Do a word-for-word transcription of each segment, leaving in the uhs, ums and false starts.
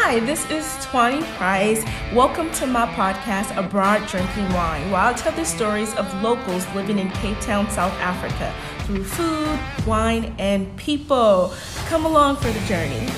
Hi, this is Twani Price. Welcome to my podcast, Abroad Drinking Wine, where I'll tell the stories of locals living in Cape Town, South Africa, through food, wine, and people. Come along for the journey.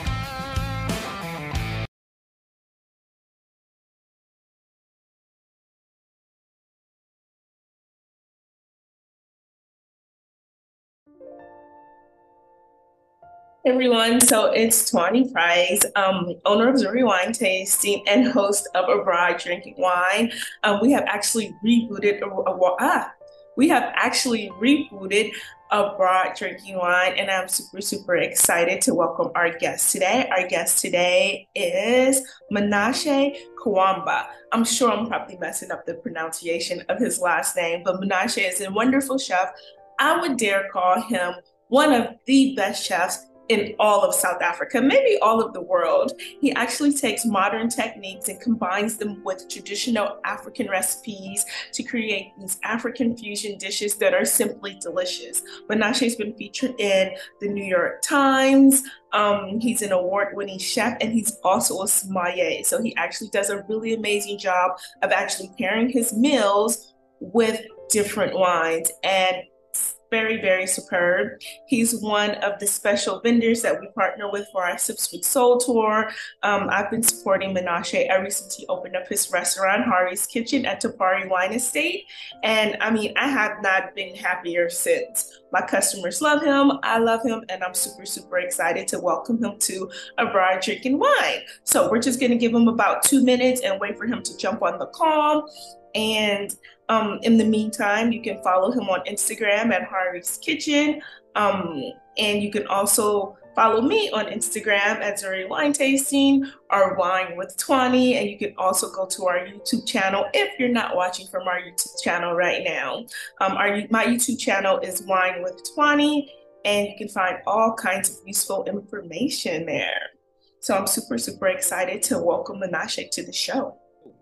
Everyone, so it's Twani Price, um, owner of Zuri Wine Tasting and host of Abroad Drinking Wine. Um, we have actually rebooted, a, a, ah, we have actually rebooted Abroad Drinking Wine, and I'm super, super excited to welcome our guest today. Our guest today is Menashe Kawamba. I'm sure I'm probably messing up the pronunciation of his last name, but Menashe is a wonderful chef. I would dare call him one of the best chefs in all of South Africa, maybe all of the world. He actually takes modern techniques and combines them with traditional African recipes to create these African fusion dishes that are simply delicious. Menashe's been featured in the New York Times. Um, he's an award-winning chef, and he's also a sommelier. So he actually does a really amazing job of actually pairing his meals with different wines, and very, very superb. He's one of the special vendors that we partner with for our Sip Sweet Soul tour. Um, I've been supporting Menashe ever since he opened up his restaurant, Hari's Kitchen, at Tapari Wine Estate. And I mean, I have not been happier since. My customers love him, I love him, and I'm super, super excited to welcome him to Abroad Drinking Wine. So we're just gonna give him about two minutes and wait for him to jump on the call. And um, in the meantime, you can follow him on Instagram at Hari's Kitchen. Um, and you can also follow me on Instagram at Zuri Wine Tasting or Wine with Twani. And you can also go to our YouTube channel if you're not watching from our YouTube channel right now. Um, our, my YouTube channel is Wine with Twani, and you can find all kinds of useful information there. So I'm super, super excited to welcome Menashe to the show.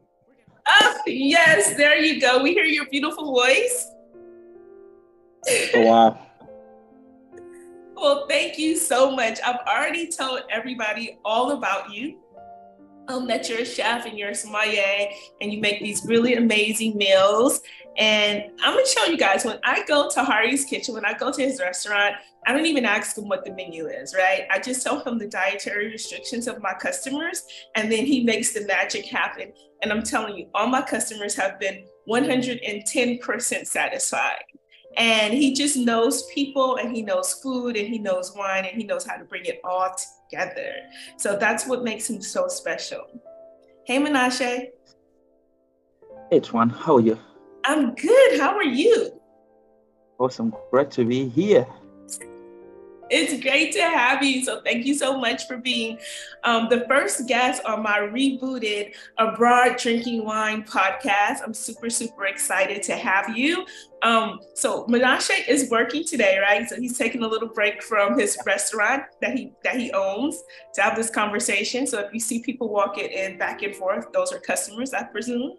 Oh, yes, there you go. We hear your beautiful voice. Oh, wow. Well, thank you so much. I've already told everybody all about you. Um, that you're a chef and you're a sommelier and you make these really amazing meals. And I'm gonna show you guys, when I go to Hari's Kitchen, when I go to his restaurant, I don't even ask him what the menu is, right? I just tell him the dietary restrictions of my customers, and then he makes the magic happen. And I'm telling you, all my customers have been one hundred ten percent satisfied. And he just knows people, and he knows food, and he knows wine, and he knows how to bring it all together. So that's what makes him so special. Hey, Menashe. Hey, Twan, how are you? I'm good. How are you? Awesome. Great to be here. It's great to have you. So thank you so much for being um, the first guest on my rebooted Abroad Drinking Wine podcast. I'm super, super excited to have you. Um, so Menashe is working today, right? So he's taking a little break from his restaurant that he that he owns to have this conversation. So if you see people walking in back and forth, those are customers, I presume.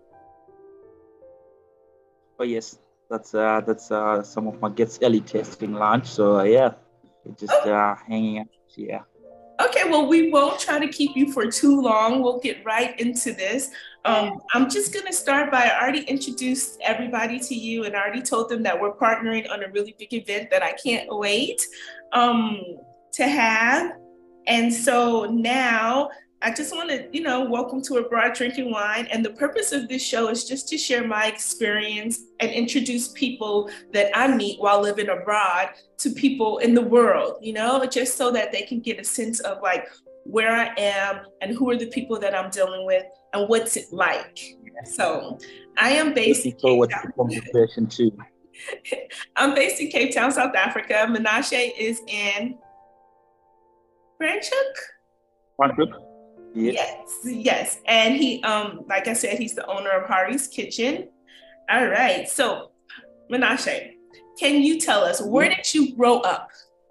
Oh yes, that's uh, that's uh, some of my guests early tasting lunch. So uh, yeah. Just uh, hanging out, yeah. Okay, well, we won't try to keep you for too long. We'll get right into this. Um, I'm just going to start by, I already introduced everybody to you and I already told them that we're partnering on a really big event that I can't wait um, to have. And so now I just want to, you know, welcome to Abroad Drinking Wine. And the purpose of this show is just to share my experience and introduce people that I meet while living abroad to people in the world, you know, just so that they can get a sense of like where I am and who are the people that I'm dealing with and what's it like. So I am based in Cape Town. Too. I'm based in Cape Town, South Africa. Menashe is in Franschhoek? Franschhoek. Yes. yes, yes. And he, um, like I said, he's the owner of Hari's Kitchen. All right. So, Menashe, can you tell us, where did you grow up?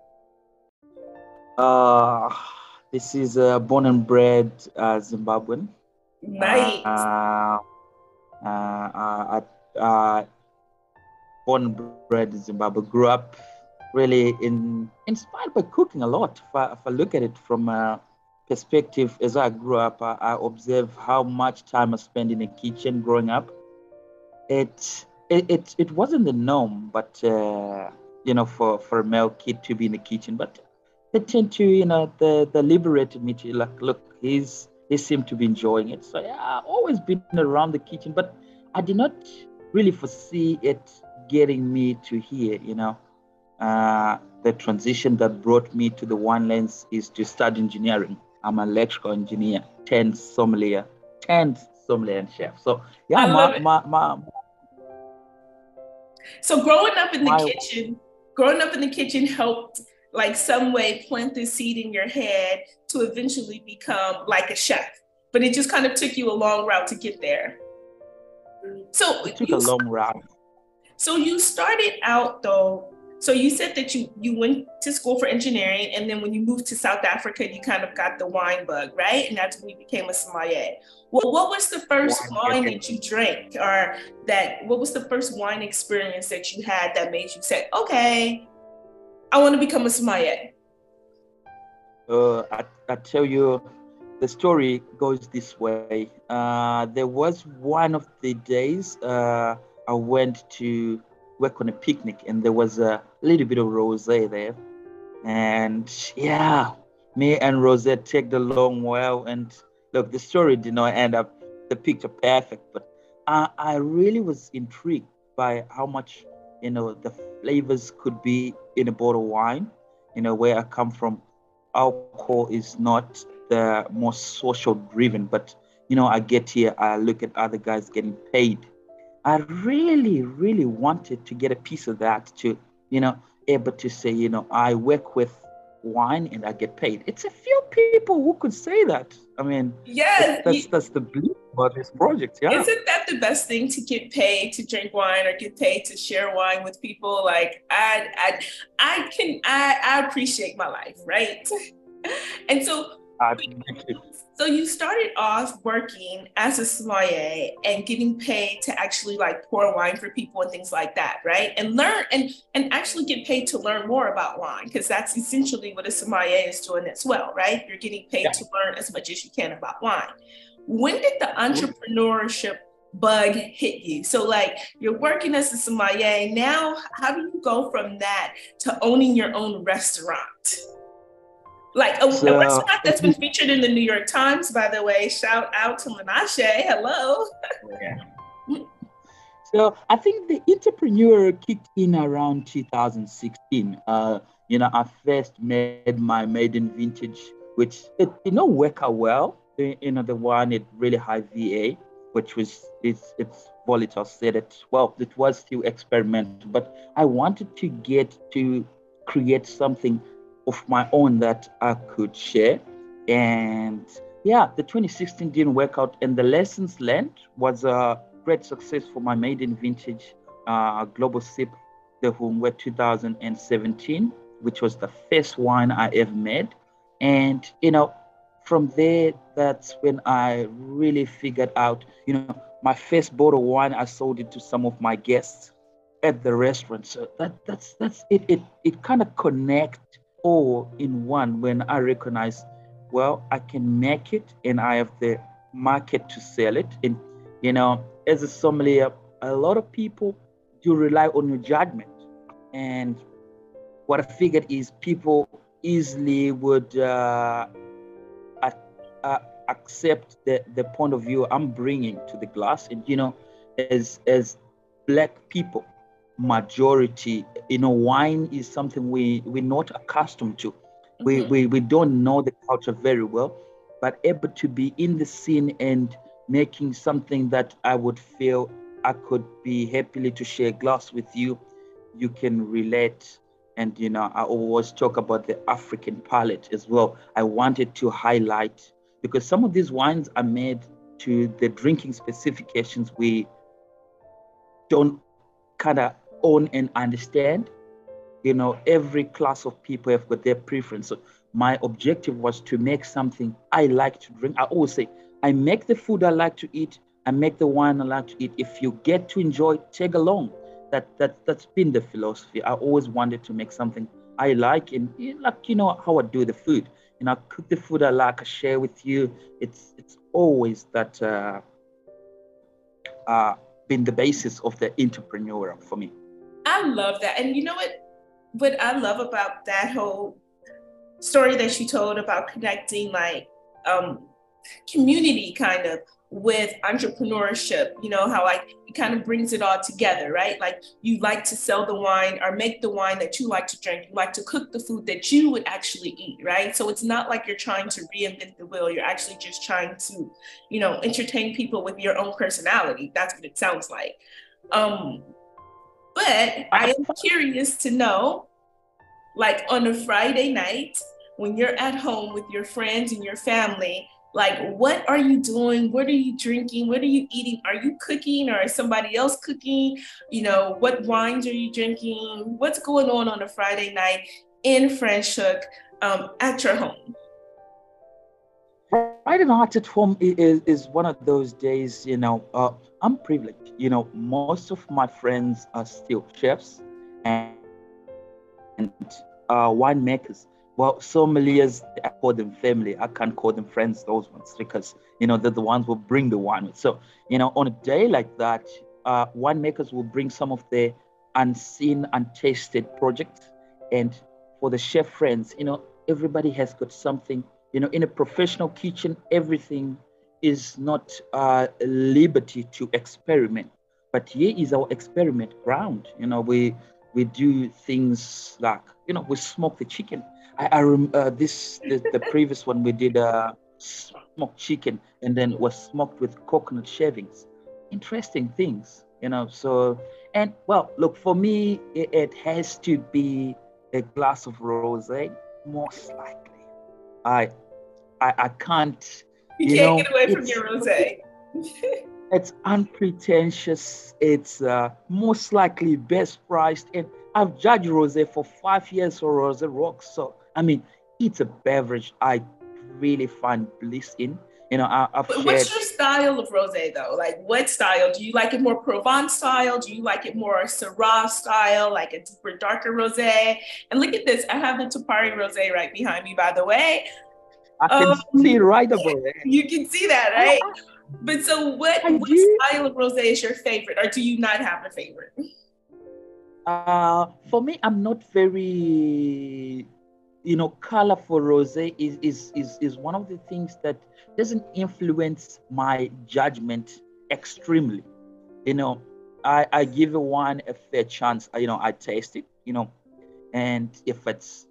Uh, this is uh, born and bred uh, Zimbabwean. Nice. Uh, uh, uh, uh, born and bred in Zimbabwe. Grew up really in inspired by cooking a lot. If I, if I look at it from a perspective, as I grew up, I, I observed how much time I spent in the kitchen growing up. It it it, it wasn't the norm, but uh, you know, for for a male kid to be in the kitchen, but they tend to, you know, the the liberated me to like, look, he's he seemed to be enjoying it. So yeah, I've always been around the kitchen, but I did not really foresee it getting me to here, you know. Uh, the transition that brought me to the wine lens is to study engineering. I'm an electrical engineer, turned sommelier, turned sommelier and chef. So yeah, I love my it. my my So growing up in the my kitchen, growing up in the kitchen helped like some way plant the seed in your head to eventually become like a chef. But it just kind of took you a long route to get there. So it took a you long route. so you started out though. So you said that you you went to school for engineering, and then when you moved to South Africa, you kind of got the wine bug, right? And that's when you became a sommelier. Well, what was the first Wine wine getting that you drank, or that what was the first wine experience that you had that made you say, okay, I want to become a sommelier? uh, I, I tell you, the story goes this way. Uh, there was one of the days uh, I went to work on a picnic, and there was a little bit of rosé there. And yeah, me and Rosette tagged along well. And look, the story did not end up the picture perfect, but I, I really was intrigued by how much, you know, the flavors could be in a bottle of wine. You know, where I come from, alcohol is not the most social driven, but you know, I get here, I look at other guys getting paid. I really, really wanted to get a piece of that to, you know, able to say, you know, I work with wine and I get paid. It's a few people who could say that. I mean, that's Yes. that's that's the beauty about this project. Yeah. Isn't that the best thing, to get paid to drink wine or get paid to share wine with people? Like I I I can I, I appreciate my life, right? And so I, so you started off working as a sommelier and getting paid to actually like pour wine for people and things like that, right? And learn and and actually get paid to learn more about wine, because that's essentially what a sommelier is doing as well, right? You're getting paid yeah. to learn as much as you can about wine. When did the entrepreneurship bug hit you? So like you're working as a sommelier now, how do you go from that to owning your own restaurant? Like a, a So restaurant that's been featured in the New York Times, by the way. Shout out to Menashe. Hello. yeah. So I think the entrepreneur kicked in around two thousand sixteen. Uh, you know, I first made my maiden vintage, which it did not work out well. The, you know, the one at really high V A, which was it's it's volatile. Said it well. It was still experimental, but I wanted to get to create something of my own that I could share. And yeah, the twenty sixteen didn't work out, and the lessons learned was a great success for my maiden vintage uh, Global Sip, the Humwe two thousand seventeen, which was the first wine I ever made. And you know, from there, that's when I really figured out, you know, my first bottle of wine, I sold it to some of my guests at the restaurant. So that that's that's it. It it kind of connect all in one when I recognize, well, I can make it and I have the market to sell it. And you know, as a sommelier, a lot of people do rely on your judgment. And what I figured is people easily would uh, uh, accept the, the point of view I'm bringing to the glass. And you know, as as black people, majority, you know, wine is something we we're not accustomed to. Mm-hmm. We, we we don't know the culture very well, but able to be in the scene and making something that I would feel I could be happily to share a glass with you, you can relate. And you know, I always talk about the African palate as well. I wanted to highlight, because some of these wines are made to the drinking specifications we don't kind of own and understand. You know, every class of people have got their preference. So my objective was to make something I like to drink. I always say, I make the food I like to eat, I make the wine I like to eat. If you get to enjoy, tag along. That that that's been the philosophy. I always wanted to make something I like, and like, you know, how I do the food. You know, I cook the food I like, I share with you. It's it's always that uh, uh, been the basis of the entrepreneur for me. I love that. And you know what? What I love about that whole story that you told about connecting like um, community kind of with entrepreneurship, you know, how like it kind of brings it all together, right? Like you like to sell the wine or make the wine that you like to drink. You like to cook the food that you would actually eat, right? So it's not like you're trying to reinvent the wheel. You're actually just trying to, you know, entertain people with your own personality. That's what it sounds like. Um, but I am curious to know, like on a Friday night, when you're at home with your friends and your family, like what are you doing? What are you drinking? What are you eating? Are you cooking or is somebody else cooking? You know, what wines are you drinking? What's going on on a Friday night in Franschhoek um, at your home? Friday night at home is, is one of those days, you know, uh, I'm privileged. You know, most of my friends are still chefs and, and uh, winemakers. Well, sommeliers, I call them family. I can't call them friends, those ones, because, you know, they're the ones who bring the wine. So, you know, on a day like that, uh, winemakers will bring some of their unseen, untasted projects. And for the chef friends, you know, everybody has got something. You know, in a professional kitchen, everything is not uh, liberty to experiment. But here is our experiment ground. You know, we we do things like, you know, we smoke the chicken. I, I rem- uh, this the, the previous one we did uh, smoked chicken and then was smoked with coconut shavings. Interesting things, you know. So and well, look for me, it, it has to be a glass of rosé, most likely. I I, I can't, You you can't know, get away from it's your rosé. it's unpretentious. It's uh, most likely best priced, and I've judged rosé for five years for Rosé Rocks. So I mean, it's a beverage I really find bliss in. You know, I, I've But what's shared. your style of rosé though? Like what style? Do you like it more Provence style? Do you like it more Syrah style, like a deeper, darker rosé? And look at this, I have the Tupari rosé right behind me, by the way. I can Um, see right about it. you can see that, I, right? I, But so what, I what do. style of rosé is your favorite, or do you not have a favorite? Uh, for me, I'm not very, you know, colorful rosé is, is is is one of the things that doesn't influence my judgment extremely. You know, I I give a wine a fair chance. You know, I taste it. You know, and if it's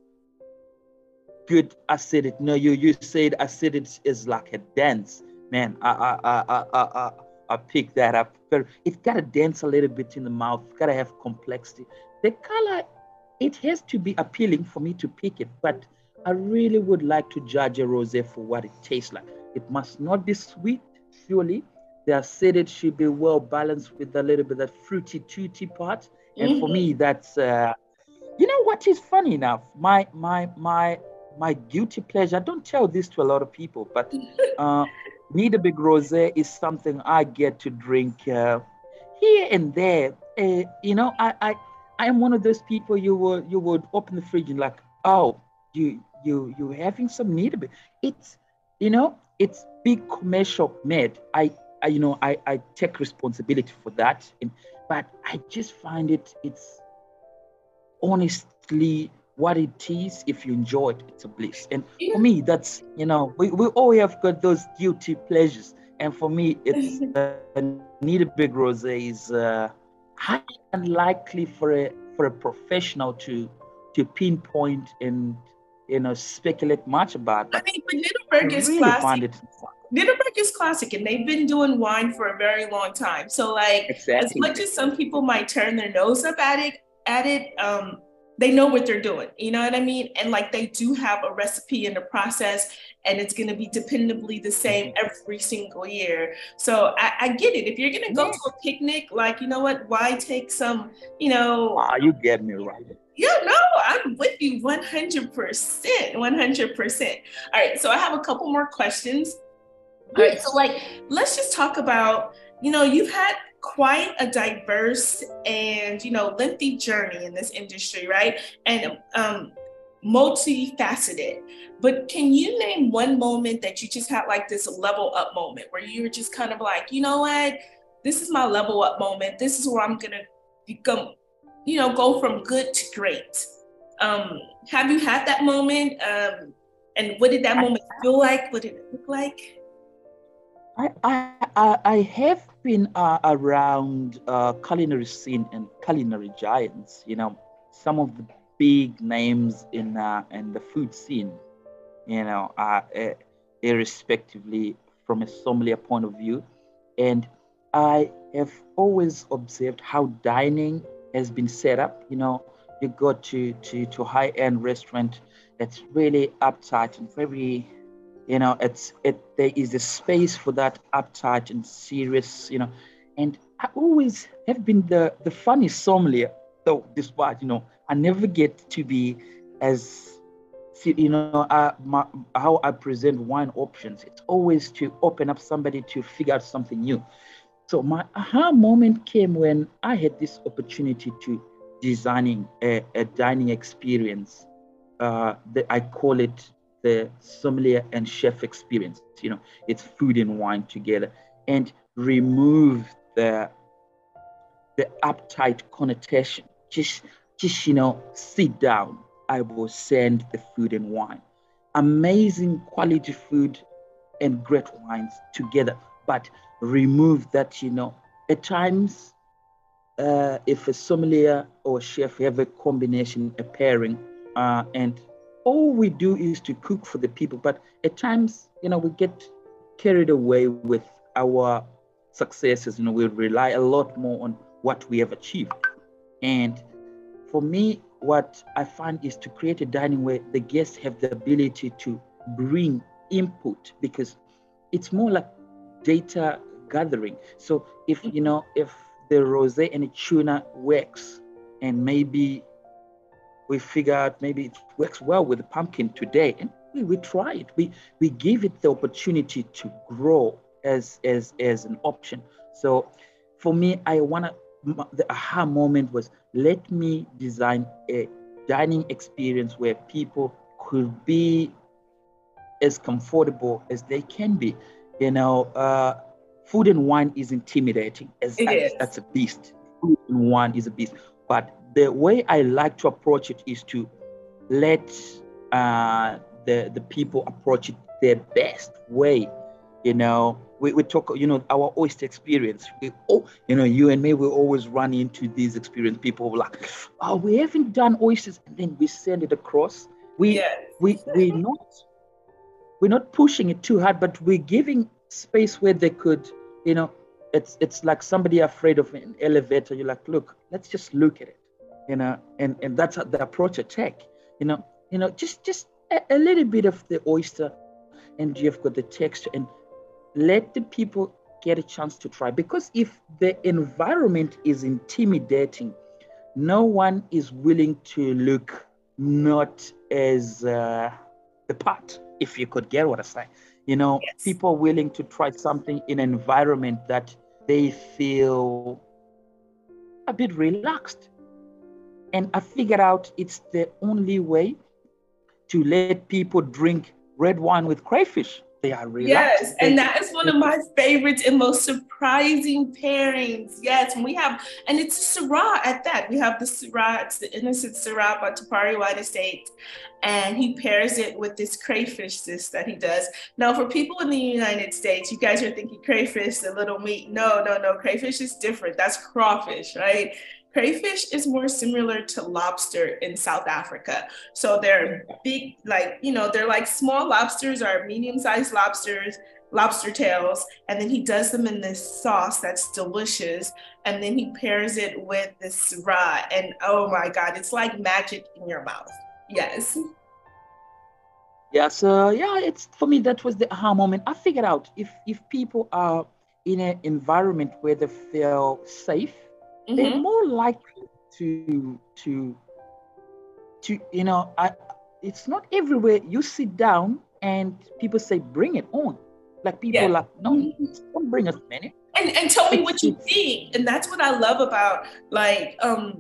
good acidity, no, you you said acidity is like a dance, man. I I I I I, I I pick that up. But it's gotta dance a little bit in the mouth. It's gotta have complexity. The color, it has to be appealing for me to pick it. But I really would like to judge a rosé for what it tastes like. It must not be sweet, surely. The acidity should be well balanced with a little bit of that fruity, tutti part. And for Mm-hmm. me, that's uh, you know what is funny enough? My my my my guilty pleasure. I don't tell this to a lot of people, but uh, Nidebig Rosé is something I get to drink uh, here and there. Uh, you know, I, I I am one of those people you would you would open the fridge and like, oh, you you you having some Nidebig. It's you know it's big commercial made. I, I you know I I take responsibility for that, and, but I just find it it's honestly what it is. If you enjoy it, it's a bliss. And for Yeah. me, that's, you know, we, we all have got those guilty pleasures. And for me, it's uh, Need a Big Rose is uh, highly unlikely for a for a professional to to pinpoint and, you know, speculate much about. I But mean, but I Nittelberg is really classic. find it fun. Nitterberg is classic, and they've been doing wine for a very long time. So, like, as Exactly. much as some people might turn their nose up at it, at it, um, they know what they're doing. You know what I mean? And like, they do have a recipe in the process, and it's going to be dependably the same every single year. So, I, I get it. If you're going to go Yeah. to a picnic, like, you know what? Why take some, you know? Ah, you get me right. Yeah, no, I'm with you one hundred percent, one hundred percent. All right, so I have a couple more questions. All right, so Yes. like, let's just talk about, you know, you've had quite a diverse and, you know, lengthy journey in this industry, right? And um, multifaceted. But can you name one moment that you just had like this level up moment where you were just kind of like, you know what, this is my level up moment. This is where I'm gonna become, you know, go from good to great. Um, have you had that moment? Um, and what did that moment feel like? What did it look like? I I I have been uh, around uh, culinary scene and culinary giants. You know, some of the big names in uh, in the food scene. You know, uh, uh, irrespectively from a sommelier point of view, and I have always observed how dining has been set up. You know, you go to to to high end restaurant that's really uptight and very, you know, it's it there is a space for that uptight and serious, you know. And I always have been the the funny sommelier, though despite, you know, I never get to be as, you know, uh, my, how I present wine options. It's always to open up somebody to figure out something new. So my aha moment came when I had this opportunity to designing a, a dining experience. Uh, that I call it the sommelier and chef experience. You know, it's food and wine together, and remove the the uptight connotation. Just, just you know, sit down. I will send the food and wine. Amazing quality food and great wines together, but remove that, you know, at times, uh, if a sommelier or chef have a combination, a pairing, uh, and all we do is to cook for the people, but at times, you know, we get carried away with our successes. You know, we rely a lot more on what we have achieved. And for me, what I find is to create a dining where the guests have the ability to bring input, because it's more like data gathering. So if, you know, if the rosé and the tuna works, and maybe we figure out maybe it works well with the pumpkin today, and we, we try it. We we give it the opportunity to grow as as as an option. So for me, I wanna, the aha moment was, let me design a dining experience where people could be as comfortable as they can be. You know, uh, food and wine is intimidating. As, It as is. that's a beast. Food and wine is a beast. But the way I like to approach it is to let uh, the the people approach it their best way. You know, we, we talk, you know, our oyster experience. We, oh, you know, you and me, we always run into these experience. People were like, oh, we haven't done oysters, and then we send it across. We Yes. we we not we're not pushing it too hard, but we're giving space where they could, you know, it's it's like somebody afraid of an elevator. You're like, look, let's just look at it, you know, and and that's the approach I take. You know, you know, just just a, a little bit of the oyster, and you've got the texture, and let the people get a chance to try. Because if the environment is intimidating, no one is willing to look not as uh, the part, if you could get what I say. You know, Yes. people willing to try something in an environment that they feel a bit relaxed. And I figured out it's the only way to let people drink red wine with crayfish. They are relaxed. Yes, They, and that is one of my favorites and most surprising pairings. Yes, and we have, and it's a Syrah at that. We have the Syrah, it's the innocent Syrah by Tapari Wine Estate, and he pairs it with this crayfish dish that he does. Now, for people in the United States, you guys are thinking crayfish, the little meat. No, no, no, crayfish is different. That's crawfish, right? Crayfish is more similar to lobster in South Africa. So they're big, like, you know, they're like small lobsters or medium-sized lobsters, lobster tails. And then he does them in this sauce that's delicious. And then he pairs it with this Syrah. And oh my God, it's like magic in your mouth. Yes. yeah, so yeah, it's for me that was the aha moment. I figured out if if people are in an environment where they feel safe, they're Mm-hmm. more likely to to to you know, I it's not everywhere you sit down and people say bring it on. Like people are Yeah. like, no, don't bring us many. And and tell me It's what you it's think. And that's what I love about like um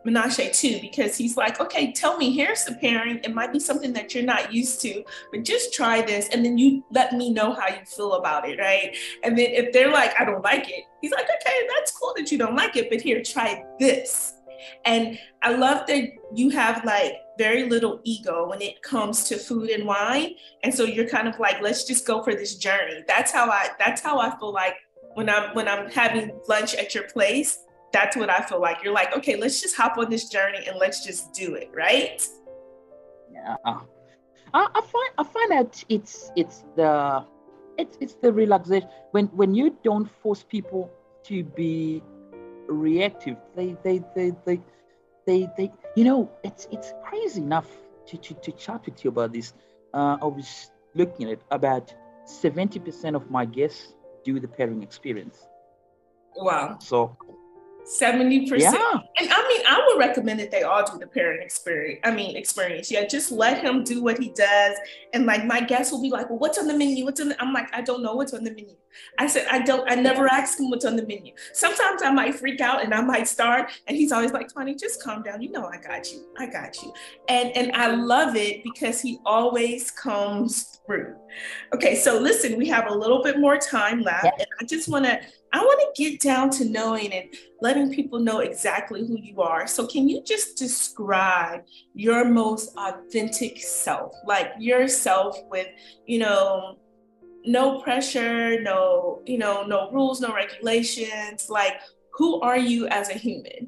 Menashe too, because he's like, okay, tell me, here's the pairing. It might be something that you're not used to, but just try this. And then you let me know how you feel about it, right? And then if they're like, I don't like it, he's like, okay, that's cool that you don't like it, but here, try this. And I love that you have like very little ego when it comes to food and wine. And so you're kind of like, let's just go for this journey. That's how I, that's how I feel like when I'm, when I'm having lunch at your place. That's what I feel like. You're like, okay, let's just hop on this journey and let's just do it, right? Yeah. I, I find I find that it's it's the it's it's the relaxation when when you don't force people to be reactive. They they they they they, they you know it's it's crazy enough to, to, to chat with you about this. Uh, I was looking at it, about seventy percent of my guests do the pairing experience. Wow. So seventy percent. Yeah. And I mean, I would recommend that they all do the pairing experience. I mean, experience. Yeah, just let him do what he does. And like my guests will be like, well, what's on the menu? What's on the, I'm like, I don't know what's on the menu. I said, I don't, I never ask him what's on the menu. Sometimes I might freak out and I might start. And he's always like, Tawny, just calm down. You know, I got you. I got you. And, and I love it because he always comes through. Okay, so listen, we have a little bit more time left. And I just want to, I want to get down to knowing and letting people know exactly who you are. So can you just describe your most authentic self, like yourself with, you know, no pressure, no, you know, no rules, no regulations, like who are you as a human?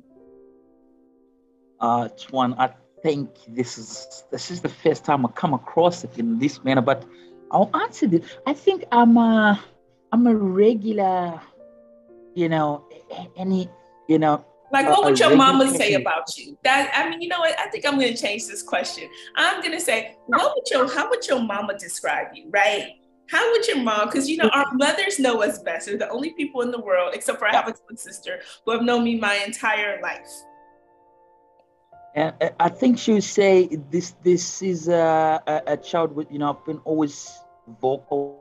Uh, Tuan, I think this is, this is the first time I come across it in this manner, but I'll answer this. I think I'm a, I'm a regular, you know, any, you know. Like, what would your mama say about you? That, I mean, you know what? I think I'm going to change this question. I'm going to say, what would your, how would your mama describe you, right? How would your mom, because, you know, our mothers know us best. They're the only people in the world, except for I have a twin sister, who have known me my entire life. And I think she would say this, this is a, a, a child with, you know, I've been always vocal,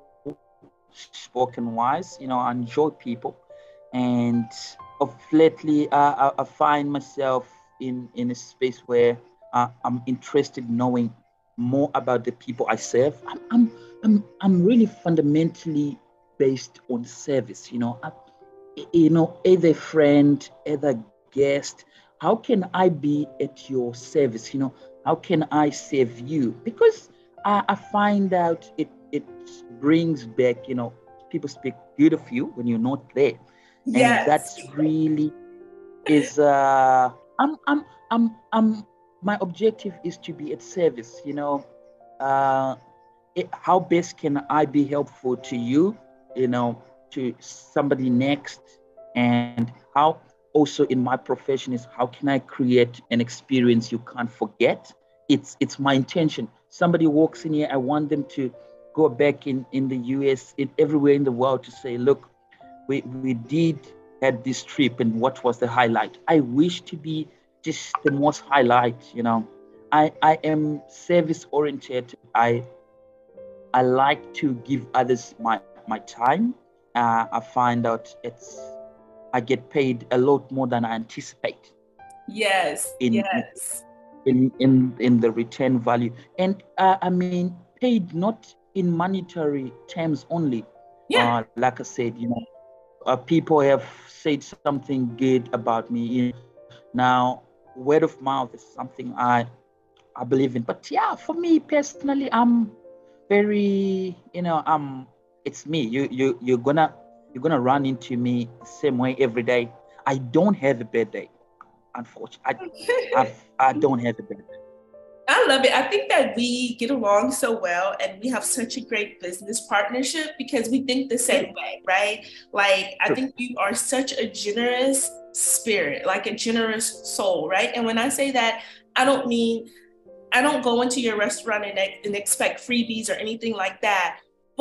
spoken wise, you know, I enjoy people. And of lately, uh, I, I find myself in, in a space where uh, I'm interested in knowing more about the people I serve. I'm, I'm, I'm, I'm really fundamentally based on service, you know, I, you know, either friend, either guest. How can I be at your service? You know, how can I serve you? Because I, I find out it, it brings back, you know, people speak good of you when you're not there. And yes. That's really is uh I'm I'm I'm I'm my objective is to be at service, you know. Uh it, how best can I be helpful to you, you know, to somebody next, and how also in my profession is how can I create an experience you can't forget. It's it's my intention. Somebody walks in here, I want them to go back in, in the U S, in everywhere in the world to say, look, we, we did had this trip and what was the highlight. I wish to be just the most highlight, you know. I, I am service oriented. I I like to give others my, my time. Uh, I find out it's I get paid a lot more than I anticipate. Yes, in, yes. In, in, in the return value. And uh, I mean, paid not in monetary terms only. Yeah. Uh, like I said, you know, uh, people have said something good about me. You know, now, word of mouth is something I I believe in. But yeah, for me personally, I'm very, you know, um, it's me. You you you're gonna you're gonna run into me the same way every day. I don't have a bad day, unfortunately. I I've, I don't have a bad day. I love it. I think that we get along so well and we have such a great business partnership because we think the same way, right? Like, I think you are such a generous spirit, like a generous soul, right? And when I say that, I don't mean, I don't go into your restaurant and, and expect freebies or anything like that. But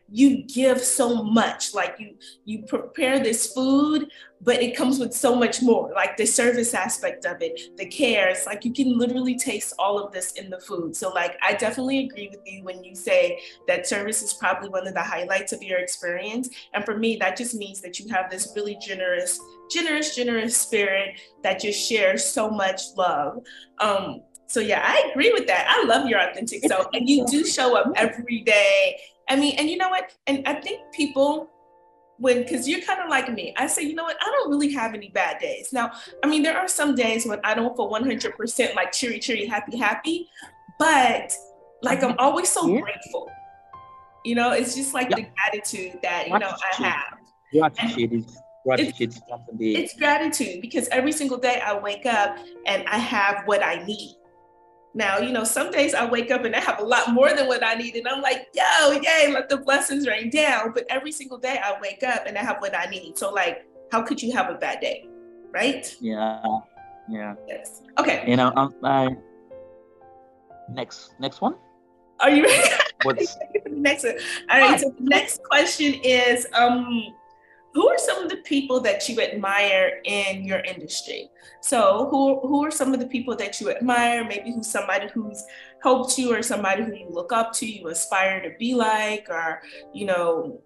you give so much. Like you, you prepare this food, but it comes with so much more, like the service aspect of it, the care. It's like you can literally taste all of this in the food. So like, I definitely agree with you when you say that service is probably one of the highlights of your experience. And for me, that just means that you have this really generous, generous, generous spirit that just shares so much love. Um, so yeah, I agree with that. I love your authentic self, and you do show up every day. I mean, and you know what? And I think people, when, because you're kind of like me, I say, you know what, I don't really have any bad days. Now, I mean, there are some days when I don't feel one hundred percent like cheery, cheery, happy, happy, but like I'm always so yeah. grateful. You know, it's just like yeah. the gratitude that, you know, I have. Gratitude is gratitude. It's, it's gratitude, because every single day I wake up and I have what I need. Now, you know, some days I wake up and I have a lot more than what I need. And I'm like, yo, yay, let the blessings rain down. But every single day I wake up and I have what I need. So like, how could you have a bad day? Right? Yeah. Yeah. Yes. Okay. You know, um, I, next, next one. Are you ready? What's next one? All right. So the next question is, um, who are some of the people that you admire in your industry? So who, who are some of the people that you admire? Maybe who's somebody who's helped you, or somebody who you look up to, you aspire to be like, or, you know.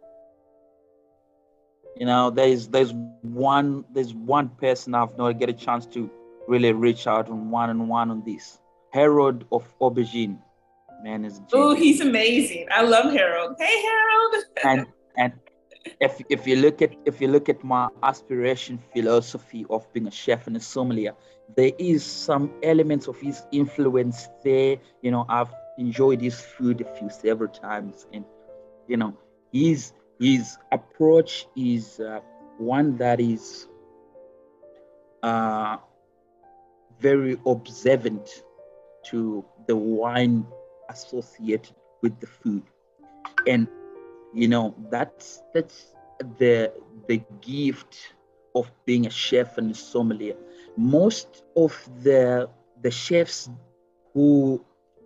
You know, there's there's one there's one person I've not get a chance to really reach out on one-on-one on this. Harold of Aubergine. Man, is oh, he's amazing. I love Harold. Hey, Harold. and and If if you look at if you look at my aspiration philosophy of being a chef and a sommelier, there is some elements of his influence there. You know, I've enjoyed his food a few several times, and you know, his his approach is uh, one that is uh, very observant to the wine associated with the food, and you know, that's that's the the gift of being a chef and a sommelier. Most of the the chefs who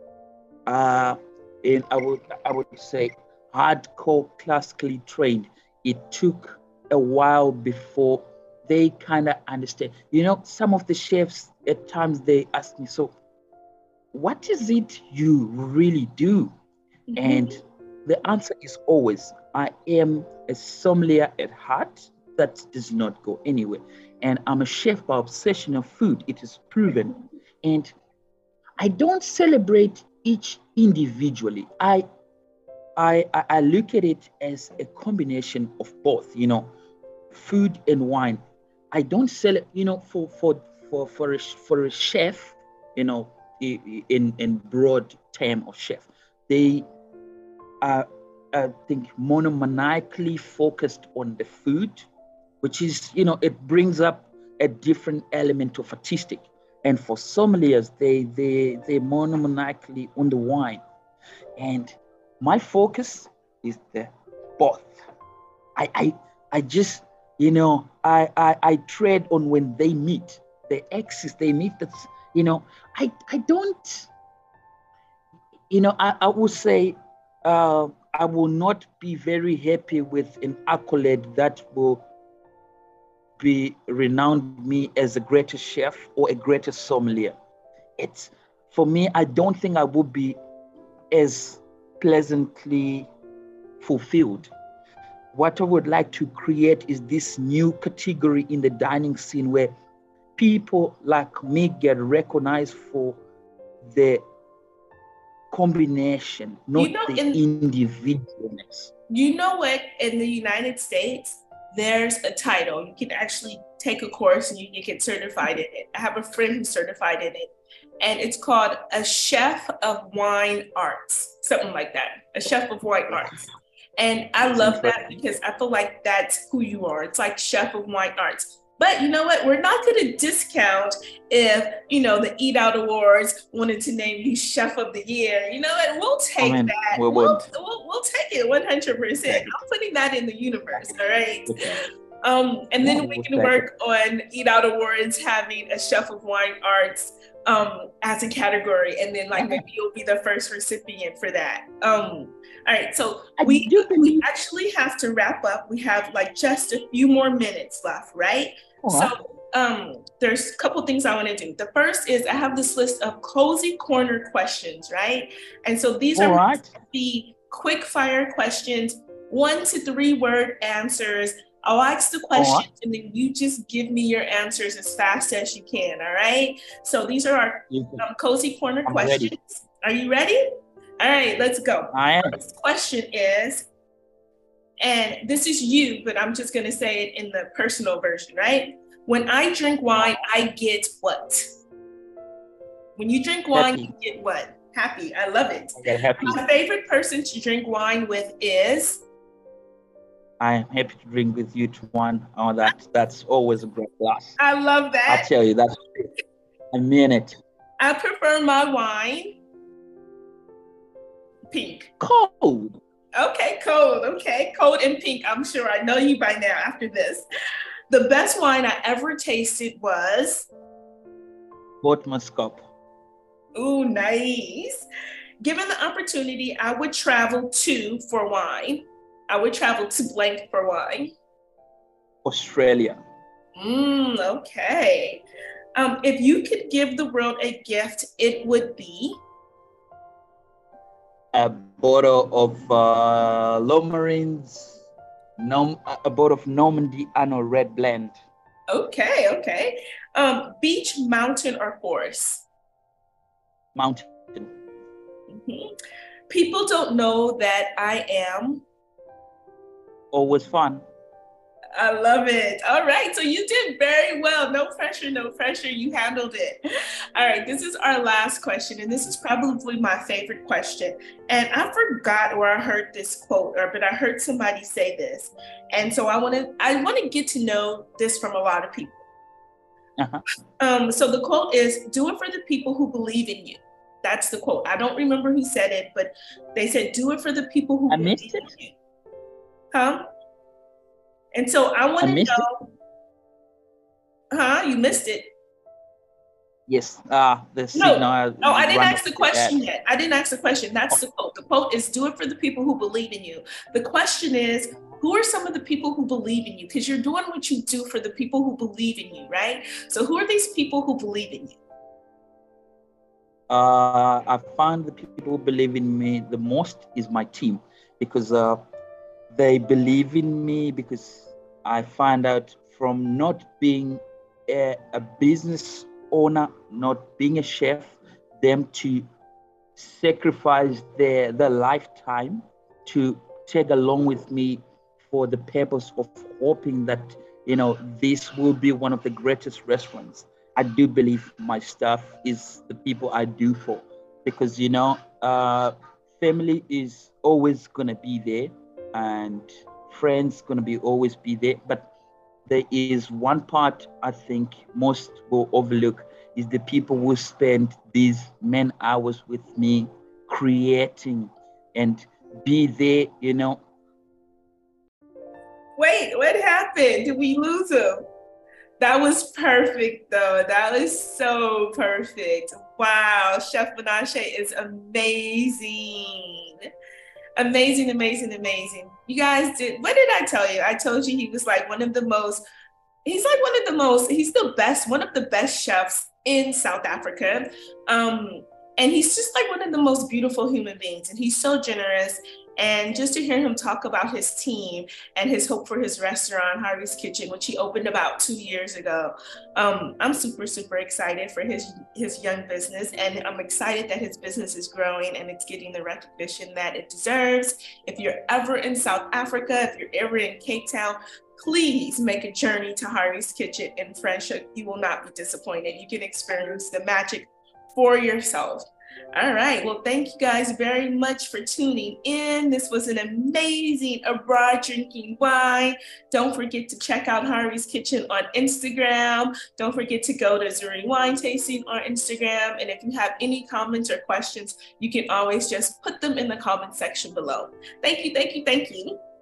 are in, I would I would say, hardcore classically trained, it took a while before they kind of understand. You know, some of the chefs at times they ask me, so what is it you really do? Mm-hmm. And the answer is always, I am a sommelier at heart. That does not go anywhere. And I'm a chef by obsession of food. It is proven. And I don't celebrate each individually. I, I, I look at it as a combination of both, you know, food and wine. I don't sell it, you know, for, for, for, for, a, for a chef, you know, in, in broad term of chef, they, Uh, I think monomaniacally focused on the food, which is, you know, it brings up a different element of artistic. And for sommeliers, they they they monomaniacally on the wine. And my focus is the both. I I I just, you know, I I, I tread on when they meet, the axis they meet. That's, you know, I I don't, you know, I, I would say. Uh, I will not be very happy with an accolade that will be renowned me as a greatest chef or a greatest sommelier. It's, for me, I don't think I will be as pleasantly fulfilled. What I would like to create is this new category in the dining scene where people like me get recognized for the combination, not you know, the in, individualness. You know what? In the United States, there's a title. You can actually take a course and you can get certified in it. I have a friend who's certified in it, and it's called a chef of wine arts, something like that. A chef of wine arts. And I love that because I feel like that's who you are. It's like chef of wine arts. But you know what? We're not going to discount if, you know, the Eat Out Awards wanted to name you Chef of the Year. You know what? We'll take I mean, that. We'll, we'll, we'll, we'll take it one hundred percent. I'm putting that in the universe, all right? Um, and then Oh, we with can pleasure. work on Eat Out Awards having a Chef of Wine Arts um, as a category. And then like maybe you'll be the first recipient for that. Um, all right, so I we do we believe. actually have to wrap up. We have like just a few more minutes left, right? All So right. um, there's a couple things I want to do. The first is I have this list of cozy corner questions, right? And so these All are right. meant to be quick fire questions, one to three word answers. I'll ask the question right. and then you just give me your answers as fast as you can, all right? So these are our um, cozy corner I'm questions. ready. Are you ready? All right, let's go. I am. First question is, and this is you, but I'm just going to say it in the personal version, right? When I drink wine, I get what? When you drink wine, Happy. you get what? Happy. I love it. I get happy. My favorite person to drink wine with is? I am happy to drink with you, Tuan. Oh, that, that's always a great glass. I love that. I tell you, that's a minute. I prefer my wine pink. Cold. Okay, cold. Okay, cold and pink. I'm sure I know you by now after this. The best wine I ever tasted was? Port Muscat. Ooh, nice. Given the opportunity, I would travel to for wine. I would travel to blank for wine. Australia. Mm, okay. Um, if you could give the world a gift, it would be? A bottle of uh, Lomarins, Nom- a bottle of Normandy Anno Red Blend. Okay, okay. Um, beach, mountain, or forest? Mountain. Mm-hmm. People don't know that I am? Always fun. I love it. All right, so you did very well. No pressure, no pressure. You handled it. All right, this is our last question, and this is probably my favorite question. And I forgot where I heard this quote, or but I heard somebody say this, and so I want to I want to get to know this from a lot of people. Uh-huh. Um, so the quote is, "Do it for the people who believe in you." That's the quote. I don't remember who said it, but they said, "Do it for the people who I believe missed in it. you." Huh? And so I want to know, it. huh? You missed it. Yes. Ah, uh, the no, signal. No, I didn't ask the question yet. I didn't ask the question. That's the quote. The quote is, "Do it for the people who believe in you." The question is, who are some of the people who believe in you? Because you're doing what you do for the people who believe in you, right? So who are these people who believe in you? Uh, I find the people who believe in me the most is my team, because uh, they believe in me because I find out from not being a, a business owner, not being a chef, them to sacrifice their, their lifetime to take along with me for the purpose of hoping that, you know, this will be one of the greatest restaurants. I do believe my staff is the people I do for, because, you know, uh, family is always going to be there and friends going to be always be there. But there is one part I think most will overlook is the people who spend these man hours with me creating and be there, you know. Wait, what happened? Did we lose him? That was perfect, though. That was so perfect. Wow, Chef Menashe is amazing. Amazing, amazing, amazing. You guys did, what did I tell you? I told you he was like one of the most, he's like one of the most, he's the best, one of the best chefs in South Africa. Um, and he's just like one of the most beautiful human beings. And he's so generous. And just to hear him talk about his team and his hope for his restaurant, Harvey's Kitchen, which he opened about two years ago, um, I'm super, super excited for his, his young business. And I'm excited that his business is growing and it's getting the recognition that it deserves. If you're ever in South Africa, if you're ever in Cape Town, please make a journey to Harvey's Kitchen in Franschhoek. You will not be disappointed. You can experience the magic for yourself. All right. Well, thank you guys very much for tuning in. This was an amazing Abroad Drinking Wine. Don't forget to check out Harvey's Kitchen on Instagram. Don't forget to go to Zuri Wine Tasting on Instagram. And if you have any comments or questions, you can always just put them in the comment section below. Thank you, thank you, thank you.